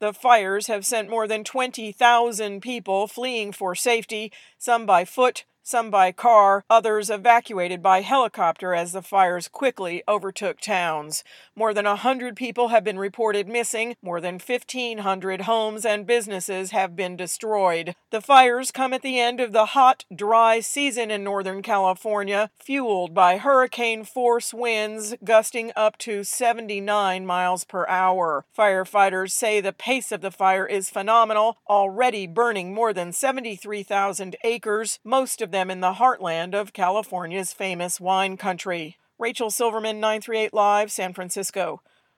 The fires have sent more than 20,000 people fleeing for safety, some by foot, some by car, others evacuated by helicopter as the fires quickly overtook towns. More than 100 people have been reported missing. More than 1,500 homes and businesses have been destroyed. The fires come at the end of the hot, dry season in Northern California, fueled by hurricane-force winds gusting up to 79 miles per hour. Firefighters say the pace of the fire is phenomenal, already burning more than 73,000 acres, most of them in the heartland of California's famous wine country. Rachel Silverman, 938 Live, San Francisco.